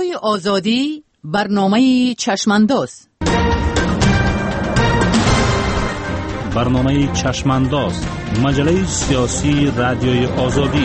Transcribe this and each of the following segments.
آزادی برنامه چشمانداز. برنامه چشمانداز، مجله سیاسی رادیوی آزادی.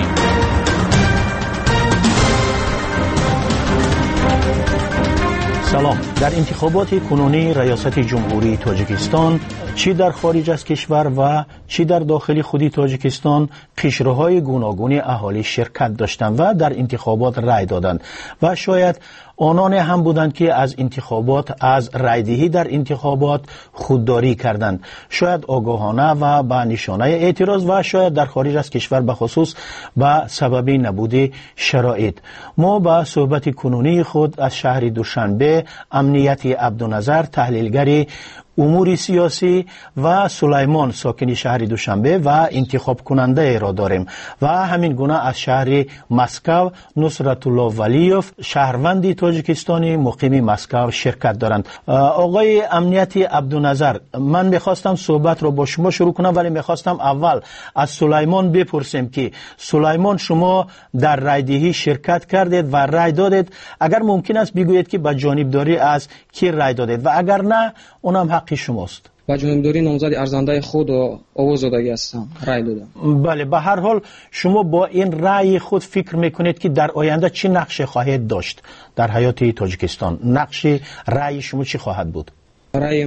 سلام. در انتخابات کنونی ریاست جمهوری تاجیکستان چی در خارج از کشور و چی در داخل خودی تاجیکستان پیشروهای گوناگون اهالی شرکت داشتند و در انتخابات رای دادند و شاید آنان هم بودند که از انتخابات، از رایدهی در انتخابات خودداری کردند، شاید آگاهانه و به نشانه اعتراض و شاید در خارج از کشور به خصوص به سبب نبود شرایط. ما با صحبت کنونی خود از شهر دوشنبه امنیتی عبدالنظر، تحلیلگر امور سیاسی، و سلیمان، ساکن شهر دوشنبه و انتخاب کننده را داریم و همین گونه از شهر مسکو نصرت الله ولیوف، شهروند تاجیکستانی مقیم مسکو شرکت دارند. آقای امنیتی عبدالنظر، من میخواستم صحبت را با شما شروع کنم، ولی میخواستم اول از سلیمان بپرسیم که سلیمان، شما در رایدهی شرکت کردید و رای دادید. اگر ممکن است بگویید که با جانبداری از کی رای دادید و اگر نه اونم حق شماست. با جانبداری نامزد ارزنده خود و آواز دادگی هستم، رای دادم. بله، به هر حال شما با این رای خود فکر میکنید که در آینده چی نقش خواهد داشت در حیات تاجیکستان؟ نقش رای شما چی خواهد بود؟ رای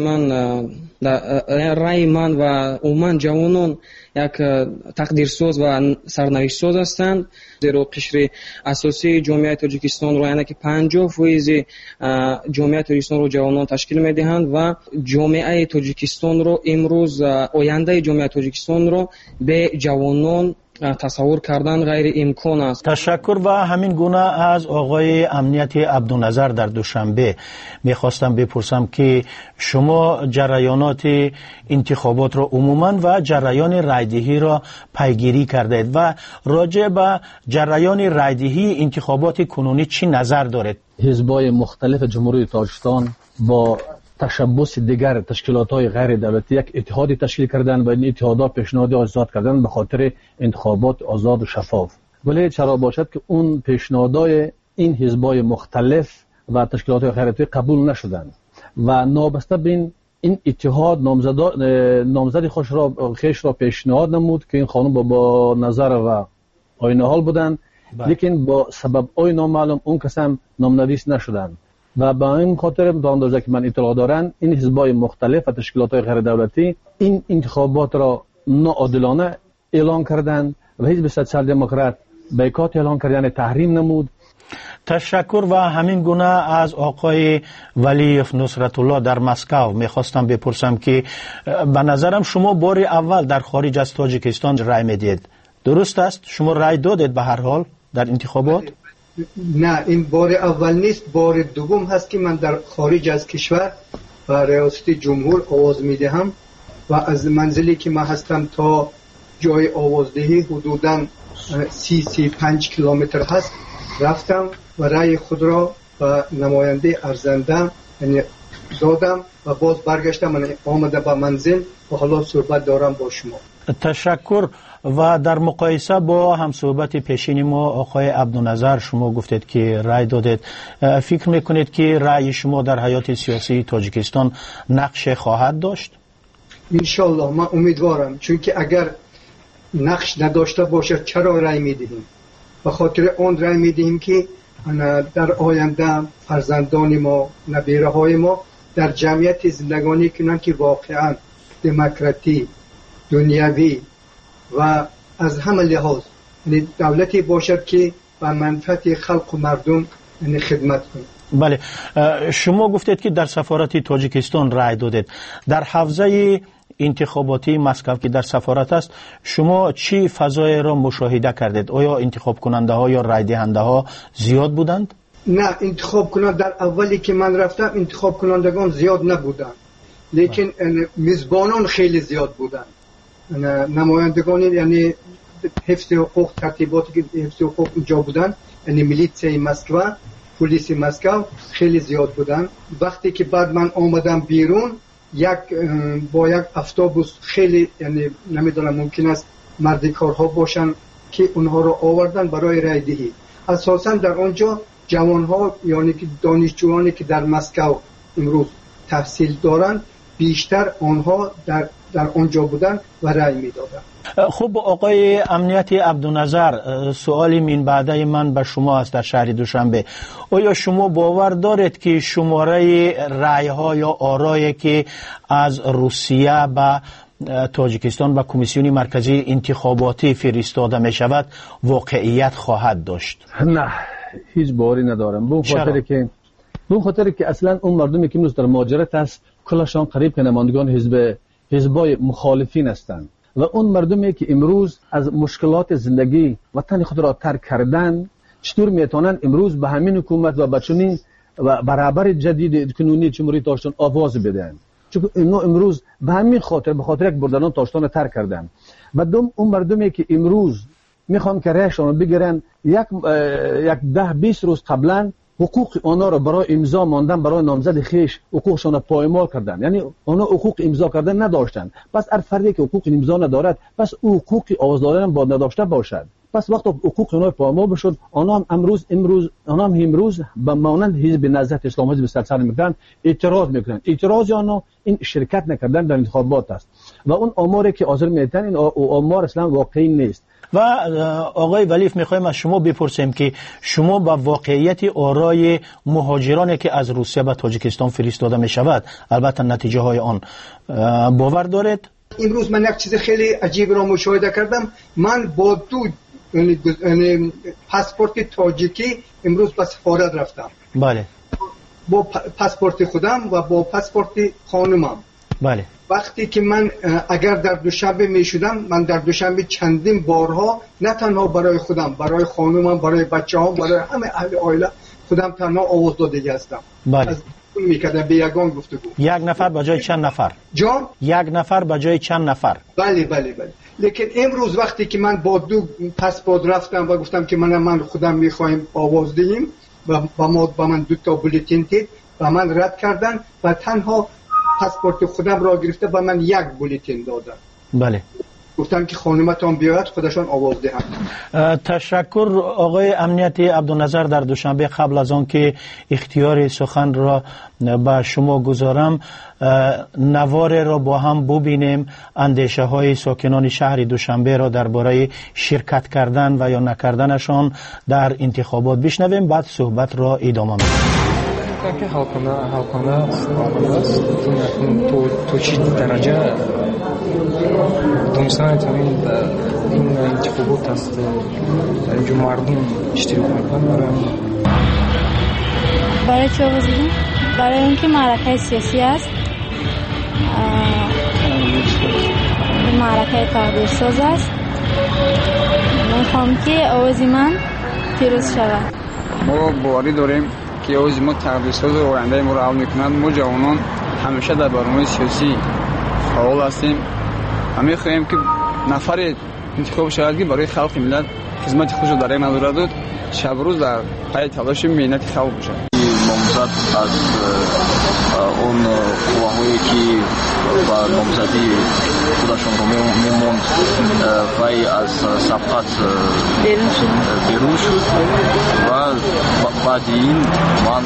من و عموما جوانان یک تقدیرساز و سرنوشتساز هستند، زیرا قشر اساسی جامعه تاجیکستان رو، یعنی که 50% جامعه تاجیکستان رو جوانان تشکیل میدهند و جامعه تاجیکستان رو امروز، آینده جامعه تاجیکستان رو به جوانان تصور کردن غیر امکان است. تشکر. و همین گونه از آقای امنیتی عبدالنظر در دوشنبه میخواستم بپرسم که شما جریانات انتخابات را عموما و جریان رایدهی را پیگیری کردید و راجع به جریان رایدهی انتخابات کنونی چی نظر دارید؟ حزب‌های مختلف جمهوری تاجیکستان با تشبث دیگر تشکیلات‌های غیر دولتی یک اتحادی تشکیل کردند و این اتحادها پیشنهاد آزاد کردند به خاطر انتخابات آزاد و شفاف. ولی چرا باشد که اون پیشنهادهای این حزب‌های مختلف و تشکیلات‌های غیر دولتی قبول نشدند و نابسته به این اتحاد نامزد خیش را پیشنهاد نمود که این خانم با نظر و آیین حال بودند، لیکن با سبب های نامعلوم اون کسان نامنویس نشدند و به این خاطر تا اندازه که من اطلاع دارم این حزب‌های مختلف و تشکیلات‌های غیر دولتی این انتخابات را ناعادلانه اعلان کردند و حزب سوسیال دموکرات بایکات اعلان کرد، یعنی تحریم نمود. تشکر. و همین گونه از آقای ولیوف نصرت الله در مسکو میخواستم بپرسم که به نظرم شما بار اول در خارج از تاجیکستان رای میدید، درست است؟ شما رای دادید به هر حال در انتخابات؟ نه، این بار اول نیست، بار دوم هست که من در خارج از کشور و ریاست جمهور آواز میدهم و از منزلی که من هستم تا جای آوازدهی حدوداً 35 کیلومتر هست، رفتم و رای خود را به نماینده ارزنده دادم و باز برگشتم، من آمده به منزل و حالا صحبت دارم با شما. تشکر. و در مقایسه با همصحبت پیشین ما آقای عبدالنظر، شما گفتید که رای دادید، فکر میکنید که رای شما در حیات سیاسی تاجیکستان نقش خواهد داشت؟ انشالله، من امیدوارم، چون که اگر نقش نداشته باشه چرا رای میدهیم؟ به خاطر آن رای میدهیم که در آینده فرزندان ما، نبیره های ما در جمعیت زندگانی کنند که واقعا دموکراتی، دنیوی و از همه لحاظ دولتی باشد که به منفعت خلق و مردم خدمت کنه. بله، شما گفتید که در سفارت تاجیکستان رای دادید. در حوزه انتخاباتی مسکو که در سفارت است، شما چی فضای را مشاهده کردید؟ آیا انتخاب کننده ها یا رای دهنده ها زیاد بودند؟ نه، انتخاب کننده در اولی که من رفتم انتخاب کنندگان زیاد نبودند، لیکن میزبانان خیلی زیاد بودند. نمایندگان یعنی حفظ حقوق، ترتیباتی که حفظ حقوق اونجا بودن، یعنی میلیتسای مسکو، پلیس مسکو خیلی زیاد بودن. وقتی که بعد من آمدم بیرون، با یک اتوبوس خیلی، یعنی نمیدونم ممکن است مردی کارها باشن که اونها رو آوردن برای رای دهی. اساسا در اونجا جوانها یعنی که دانشجویانی که در مسکو امروز تحصیل دارند بیشتر آنها در آنجا بودن و رأی میدادن. خب آقای امنیتی عبدالنظر، سوالی من بعده من به شما است در شهر دوشنبه. آیا شما باور دارید که شماره رأی ها یا آرایی که از روسیه به تاجیکستان و کمیسیون مرکزی انتخاباتی فرستاده می شود واقعیت خواهد داشت؟ نه، هیچ باوری ندارم. به خاطر که اصلا اون مردمی که امروز در مهاجرت است کلشان قریب که نمایندگان حزبای مخالفین هستند و اون مردمی که امروز از مشکلات زندگی وطن خود را ترک کردن چطور میتونن امروز به همین حکومت و بچونی و برابر جدید کنونی جمهوری تاجیکستان آواز بدن؟ چون اینا امروز به همین خاطر یک بردنان تاجیکستان ترک کردن. و دوم اون مردمی که امروز میخوان که رایشان رو بگیرن یک 10-20 روز قبلا حقوق آنها را برای امضا ماندن برای نامزد خیش حقوقشان را پایمال کردن، یعنی آنها حقوق امضا کردن نداشتن. پس هر فردی که حقوق امضا ندارد پس او حقوق آواز دادن باید نداشته باشد. پس وقتی حقوق آنها پایمال بشد آنها هم امروز به مانند حزب نهضت اسلام، حزب سلسله میکنن، اعتراض میکنن. اعتراض آنها این شرکت نکردن در انتخابات است و اون آماری که حاضر میتن این آمار اصلا واقعی نیست. و آقای ولیف میخوایم از شما بپرسیم که شما با واقعیت آرای مهاجرانی که از روسیه به تاجیکستان فرستاده می شود، البته نتیجه های آن، باور دارید؟ امروز من یک چیز خیلی عجیب را مشاهده کردم. من با یعنی پاسپورت تاجیکی امروز به سفارت رفتم. بله. با پاسپورت خودم و با پاسپورت خانمم. بله. وقتی که من اگر در دوشنبه می شدم، من در دوشنبه چندین بارها نه تنها برای خودم، برای خانومم، برای بچه‌هام، برای همه اهل عائله خودم تنها آواز داده هستم. بله. از میکردم به یگان گفتگو. یک نفر به جای چند نفر؟ جان؟ یک نفر به جای چند نفر؟ بله. لیکن امروز وقتی که من با 2 پاسپورت رفتم و گفتم که من خودم میخوایم آواز دهیم و با من 2 تا بولتین دید و من رد کردن و تنها پاسپورت خودم را گرفته و من 1 بولتین دادم. بله. گفتم که خانومتان بیاید خودشان آواز دهند. تشکر آقای امنیتی عبدالنظر. در دوشنبه قبل از آن که اختیار سخن را به شما گذارم، نوار را با هم ببینیم، اندیشه های ساکنان شهر دوشنبه را درباره شرکت کردن و یا نکردنشان در انتخابات بشنویم، بعد صحبت را ادامه میدیم. که حالخانه است تو چی درجه دونستان این انتخابات است جو مردم اشتراک میکنن برای چه آواز بدیم؟ برای اینکه معرکه سیاسی است، معرکه تغییرساز است. میخوام که آواز من پیروز شود. ما باوری داریم که آواز ما تغییرساز و آینده ما را حل میکنند. ما جوانان همیشه در برنامه سیاسی فعال هستیم و میخواهیم که نفر انتخاب شود که برای خلق ملت خدمت خودش را در این ندارد و شب روز در پای تلاش مهنت خلق باشد. نامزد از اون قواهایی که با نامزدی خودشون رو میموند وی از سبقت بیرون شد و بعد این من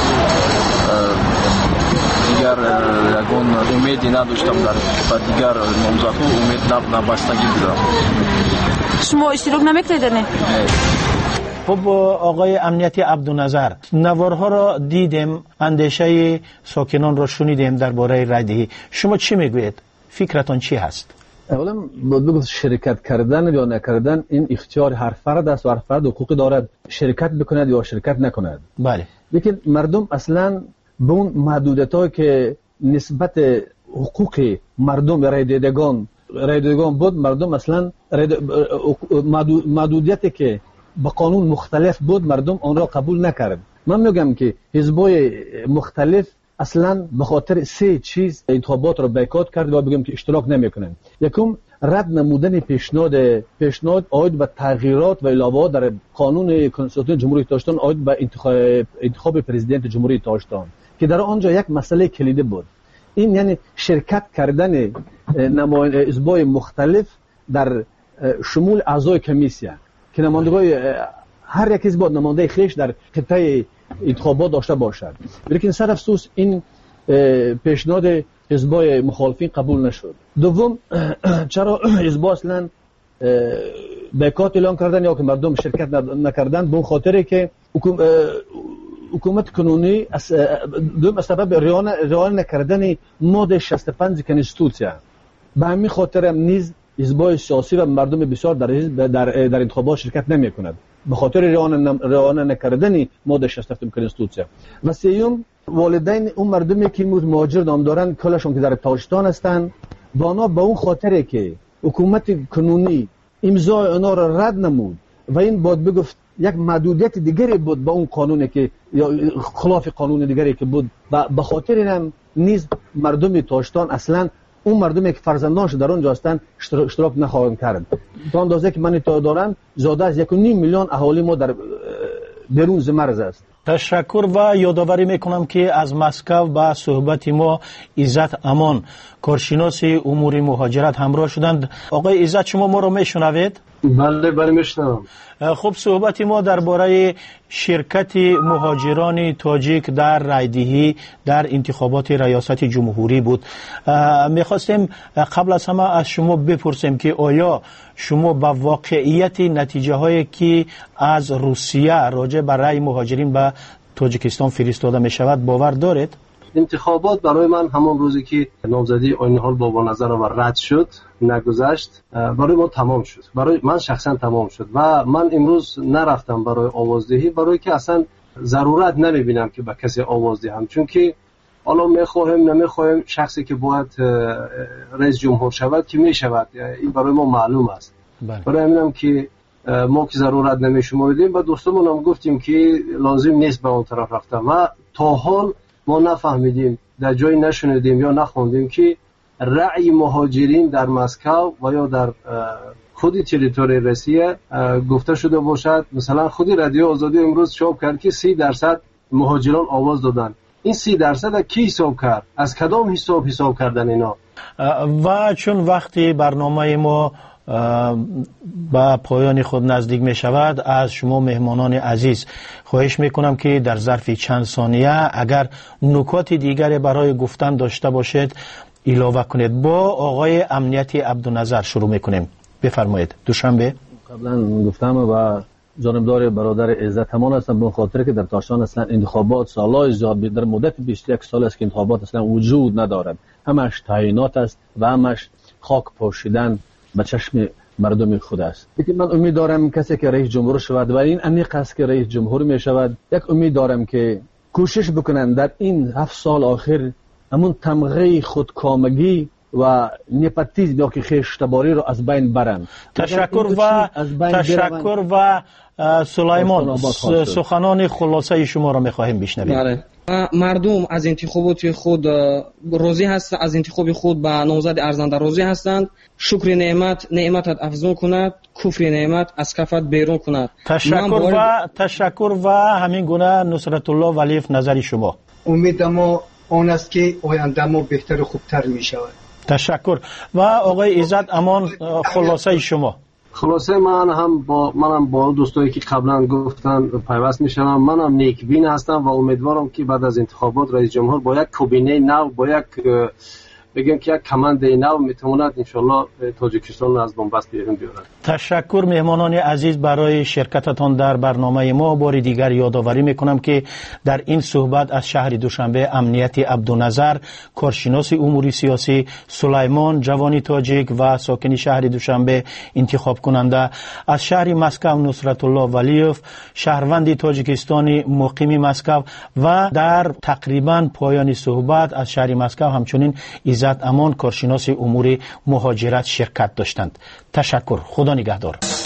دیگر یکون امیدی نداشتم در دیگر نامزدها، امید نبستگی بودم. شما اشتراک نمیکنید؟ خب آقای امنیتی عبدالنظر، نوارها را دیدیم، اندیشه ساکنان را شنیدیم درباره رایدهی. شما چی میگویید؟ فکرتان چی هست؟ اولا بگو شرکت کردن یا نکردن این اختیار هر فرد است و هر فرد حقوقی دارد شرکت بکند یا شرکت نکند. بله. لیکن مردم اصلا به اون محدودیت‌هایی که نسبت حقوق مردم رای دهندگان بود، مردم اصلا محدودیتی که با قانون مختلف بود مردم آن را قبول نکرد. من میگم که حزبای مختلف اصلا به خاطر 3 چیز انتخابات را بایکوت کرد و بگم که اشتراک نمیکنن. یکم رد نمودن پیشنهاد آید به تغییرات و علاوه در قانون کنستیتوسیون جمهوری تاجیکستان آید به انتخاب پرزیدنت جمهوری تاجیکستان که در آنجا یک مسئله کلیدی بود. این یعنی شرکت کردن حزبای مختلف در شمول اعضای کمیسیه که نمایندگان هر یک حزب نماینده خیش در خطه انتخابات داشته باشد. لیکن سر افسوس این پیشنهاد حزبای مخالفین قبول نشد. دوم، چرا حزبا اصلا بایکات اعلان کردن یا که مردم شرکت نکردن؟ به اون خاطره که حکومت کنونی دوم سبب رعایت نکردن ماده 65 کنستیتوسیا. به همین خاطر هم نیز حزبای سیاسی و مردم بسیار در انتخابات شرکت نمی کند، به خاطر رعایت نکردن ماده 67 کنستیتوسیا. و سوم، والدین اون مردمی که مهاجر نام دارن کلشون که در تاجیکستان هستند، بانا به اون خاطره که حکومت کنونی امضای اونا را رد نمود و این باید بگفت یک محدودیت دیگری بود با اون قانونی که یا خلاف قانون دیگری که بود، به خاطر هم نیز مردم تاجیکستان اصلا اون مردمی که فرزندانش در اونجا هستند اشتراک نخواهند کرد. تا اندازه که من اطلاع دارم زیاده از 1.5 میلیون اهالی ما در بیرون ز مرز است. تشکر و یادآوری میکنم که از مسکو با صحبت ما عزت امان، کارشناس امور مهاجرت همراه شدند. آقای عزت، شما ما رو میشنوید؟ بله میشنوم. خب، صحبت ما درباره شرکت مهاجران تاجیک در رایدهی در انتخابات ریاست جمهوری بود. میخواستیم قبل از همه از شما بپرسیم که آیا شما با واقعیت نتیجه هایی که از روسیه راجع به رای مهاجرین به تاجیکستان فرستاده می شود باور دارید؟ انتخابات برای من همون روزی که نامزدی آیین‌حال بابا نظر و رد شد نگذشت، برای ما تمام شد. برای من شخصا تمام شد و من امروز نرفتم برای آوازدهی، برای که اصلا ضرورت نمیبینم که به کسی آواز دهم، چون که حالا میخوایم نمیخوایم شخصی که باید رئیس جمهور شود که میشود، این برای ما معلوم است. برای همینم که ما که ضرورت نمیشماریدیم و دوستمون هم گفتیم که لازم نیست به اون طرف رفتم و تا حال ما نفهمیدیم، در جایی نشنیدیم یا نخوندیم که رأی مهاجرین در مسکو و یا در خودی تریتوری روسیه گفته شده باشد. مثلا خودی رادیو آزادی امروز چاپ کرد که 30% مهاجران آواز دادن. این 30% کی حساب کرد؟ از کدام حساب کردن اینا؟ و چون وقتی برنامه ما با پایان خود نزدیک می شود، از شما مهمانان عزیز خواهش می کنم که در ظرف چند ثانیه اگر نکات دیگری برای گفتن داشته باشید اضافه کنید. با آقای امنیتی عبدالنظر شروع می کنیم. بفرمایید. دوشنبه قبلا گفتم و جانبدار برادر عزت امان هستم، به خاطر که در تاجیکستان اصلا انتخابات سالهای زیاد در مدت 21 سال است که انتخابات اصلا وجود ندارد، همش تعیینات است و همش خاک پاشیدن به چشم مردم خود است. لیکن من امید دارم کسی که رئیس جمهور شود و این عمیق است که رئیس جمهور می شود، یک امید دارم که کوشش بکنن در این 7 سال آخر همون تمغه خودکامگی و نپاتیسم یا که خیشتباری رو از بین برند. تشکر و سلیمان، سخنان خلاصه شما را می‌خواهیم بشنویم. بله. مردم از انتخابات خود راضی هستند، از انتخاب خود به نامزد ارزنده راضی هستند. شکر نعمت افزون کند، کفر نعمت از کفت بیرون کند. تشکر و همین گونه نصرت الله ولیف، نظر شما؟ امید ما آن است که آینده ما بهتر و خوبتر می شود. تشکر. و آقای عزت امان، خلاصه شما؟ خلاصه منم با دوستایی که قبلا گفتن پیوست میشم. منم نیکبین هستم و امیدوارم که بعد از انتخابات رئیس جمهور با یک کابینه نو، با یک بگیم که یک کماند نو میتواند انشالله تاجیکستان از بنبست بیرون بیارد. تشکر مهمانان عزیز برای شرکتتان در برنامه ما. بار دیگر یادآوری میکنم که در این صحبت از شهر دوشنبه امنیتی عبدالنظر، کارشناس امور سیاسی، سلیمان جوانی تاجیک و ساکن شهر دوشنبه انتخاب کننده، از شهر مسکو نصرت الله ولیف، شهروند تاجیکستانی مقیم مسکو، و در تقریبا پایان صحبت از شهر مسکو همچنین عزت امان، کارشناس امور مهاجرت شرکت داشتند. تشکر. خدا نگهدار.